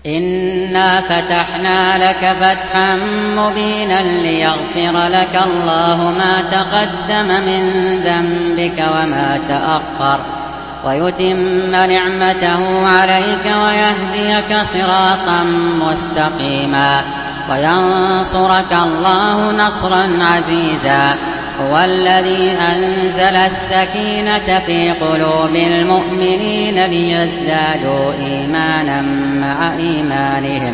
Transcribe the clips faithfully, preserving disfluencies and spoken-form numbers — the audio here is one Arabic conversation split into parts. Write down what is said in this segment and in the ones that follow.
إنا فتحنا لك فتحا مبينا ليغفر لك الله ما تقدم من ذنبك وما تأخر ويتم نعمته عليك ويهديك صراطا مستقيما وينصرك الله نصرا عزيزا. هو الذي أنزل السكينة في قلوب المؤمنين ليزدادوا إيمانا مع إيمانهم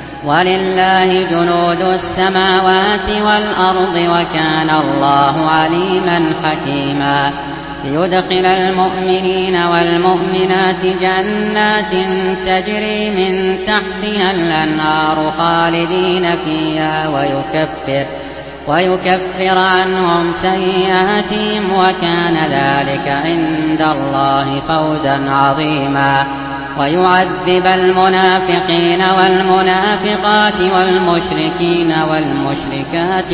ولله جنود السماوات والأرض وكان الله عليما حكيما. ليدخل المؤمنين والمؤمنات جنات تجري من تحتها الأنهار خالدين فيها ويكفر ويكفر عنهم سيئاتهم وكان ذلك عند الله فوزا عظيما. ويعذب المنافقين والمنافقات والمشركين والمشركات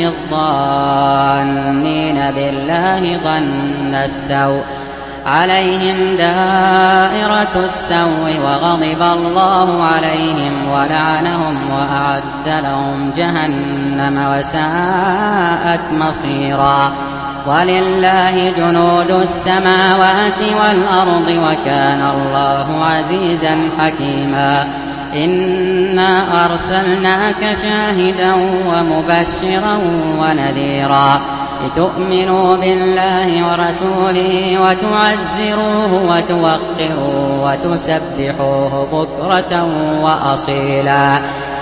الظانين بالله ظن السوء عليهم دائرة السوء وغضب الله عليهم ولعنهم وأعد لهم جهنم وساءت مصيرا. ولله جنود السماوات والأرض وكان الله عزيزا حكيما. إنا أرسلناك شاهدا ومبشرا ونذيرا لتؤمنوا بالله ورسوله وتعزروه وتوقروه وتسبحوه بكرة وأصيلا.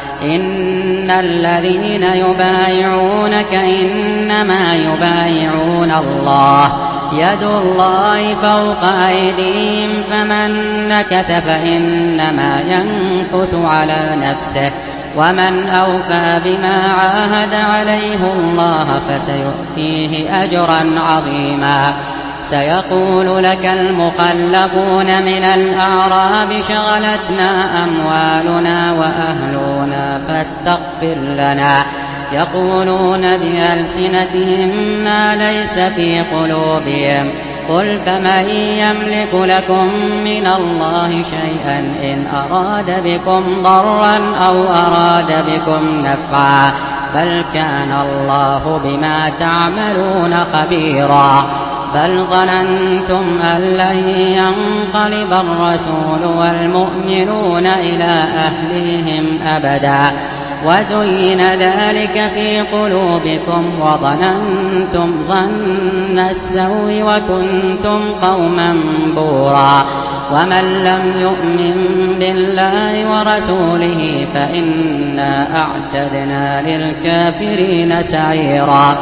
إن الذين يبايعونك إنما يبايعون الله يد الله فوق أيديهم فمن نكث فإنما ينكث على نفسه ومن أوفى بما عاهد عليه الله فسيؤتيه أجرا عظيما. سيقول لك المخلفون من الأعراب شغلتنا أموالنا وأهلنا فاستغفر لنا يقولون بألسنتهم ما ليس في قلوبهم قل فمن يملك لكم من الله شيئا إن أراد بكم ضرا أو أراد بكم نفعا بل كان الله بما تعملون خبيرا. بل ظننتم أن لن ينقلب الرسول والمؤمنون إلى أهليهم أبدا وزين ذلك في قلوبكم وظننتم ظن السوء وكنتم قوما بورا. ومن لم يؤمن بالله ورسوله فإنا أعتدنا للكافرين سعيرا.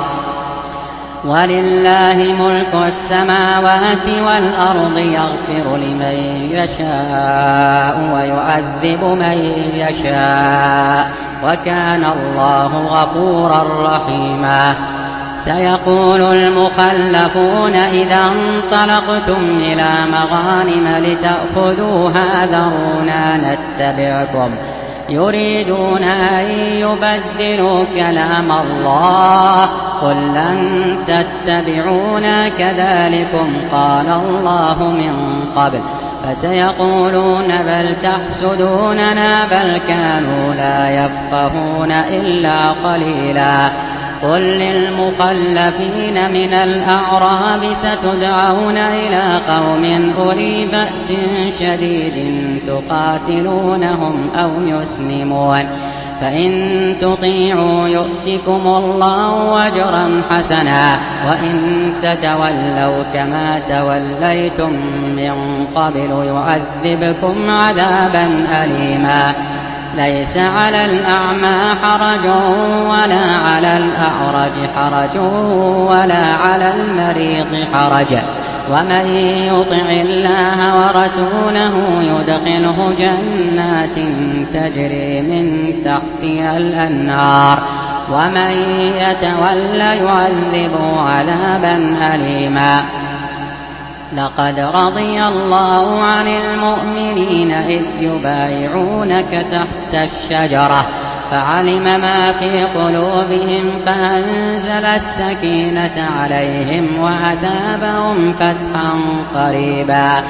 ولله ملك السماوات والأرض يغفر لمن يشاء ويعذب من يشاء وكان الله غفورا رحيما. سيقول المخلفون إذا انطلقتم إلى مغانم لتأخذوها ذرونا نتبعكم يريدون أن يبدلوا كلام الله قل لن تتبعونا كذلكم قال الله من قبل فسيقولون بل تحسدوننا بل كانوا لا يفقهون إلا قليلا. قل للمخلفين من الأعراب ستدعون إلى قوم أولي بأس شديد تقاتلونهم أو يسلمون فإن تطيعوا يؤتكم الله أجرا حسنا وإن تتولوا كما توليتم من قبل يعذبكم عذابا أليما. ليس على الأعمى حرج ولا على الأعرج حرج ولا على المريض حرج ومن يطع الله ورسوله يدخله جنات تجري من تحتها الأنهار ومن يتولى يعذبه عذابا أليما. لقد رضي الله عن المؤمنين إذ يبايعونك تحت الشجرة فعلم ما في قلوبهم فأنزل السكينة عليهم وأثابهم فتحا قريبا.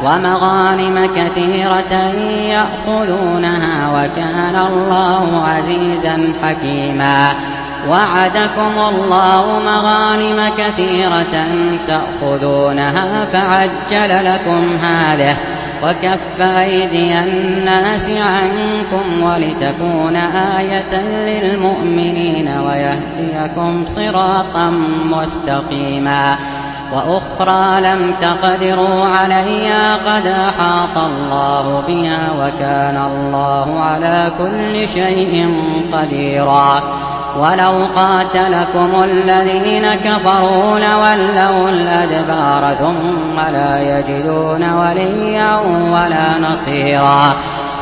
ومغانم كثيرة يأخذونها وكان الله عزيزا حكيما وعدكم الله مغانم كثيرة تأخذونها فعجل لكم هذه وكف أيدي الناس عنكم ولتكون آية للمؤمنين ويهديكم صراطا مستقيما وأخرى لم تقدروا عليها قد أحاط الله بها وكان الله على كل شيء قديرا ولو قاتلكم الذين كفروا لولوا الأدبار ثم لا يجدون وليا ولا نصيرا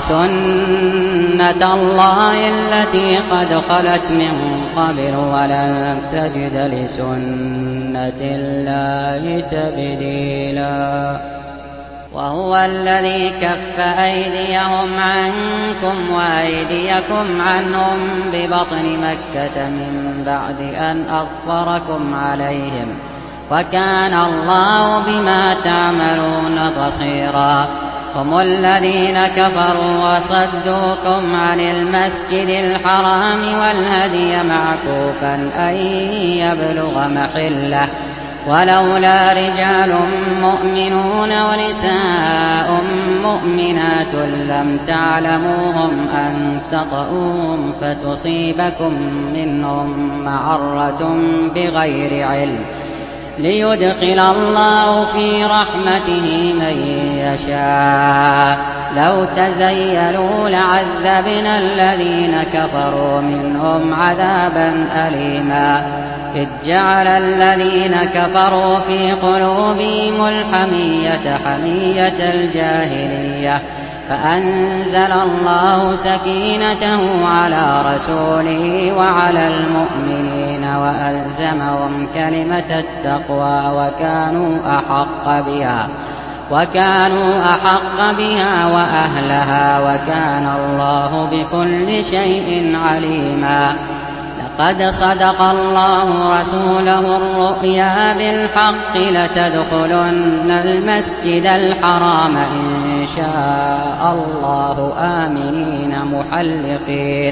سنة الله التي قد خلت من قبل ولن تجد لسنة الله تبديلا وهو الذي كف أيديهم عنكم وأيديكم عنهم ببطن مكة من بعد أن أظفركم عليهم وكان الله بما تعملون بصيرا هم الذين كفروا وصدوكم عن المسجد الحرام والهدي معكوفا أن يبلغ محله ولولا رجال مؤمنون ونساء مؤمنات لم تعلموهم أن تطؤوهم فتصيبكم منهم معرة بغير علم ليدخل الله في رحمته من يشاء لو تزيلوا لعذبنا الذين كفروا منهم عذابا أليما إذ جعل الذين كفروا في قلوبهم الحمية حمية الجاهلية فأنزل الله سكينته على رسوله وعلى المؤمنين وألزمهم كلمة التقوى وكانوا أحق بها وكانوا أحق بها وأهلها وكان الله بكل شيء عليما لقد صدق الله رسوله الرؤيا بالحق لتدخلن المسجد الحرام إن شاء الله آمنين محلقين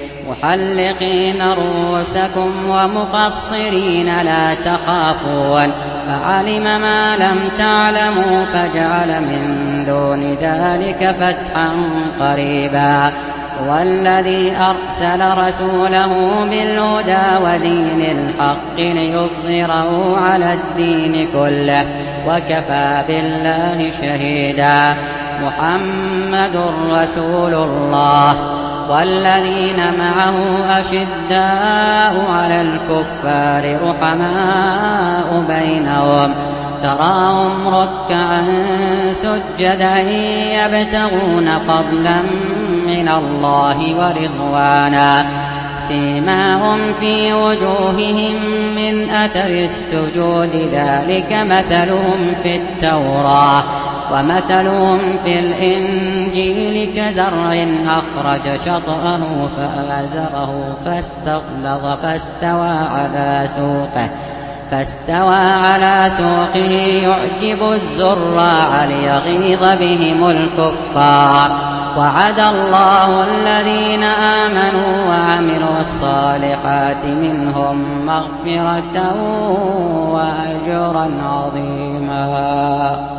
محلقين رؤوسكم ومقصرين لا تخافون فعلم ما لم تعلموا فجعل من دون ذلك فتحا قريبا والذي أرسل رسوله بالهدى ودين الحق ليظهره على الدين كله وكفى بالله شهيدا محمد رسول الله والذين معه أشداء على الكفار رحماء بينهم تراهم ركعا سجدا يبتغون فضلا من الله ورضوانا سيماهم في وجوههم من أثر السجود ذلك مثلهم في التوراة ومثلهم في الإنجيل كزرع أخرج شطأه فآزره فاستغلظ فاستوى على سوقه فاستوى على سوقه يعجب الزراع ليغيظ بهم الكفار وعد الله الذين آمنوا وعملوا الصالحات منهم مغفرة وأجرا عظيما.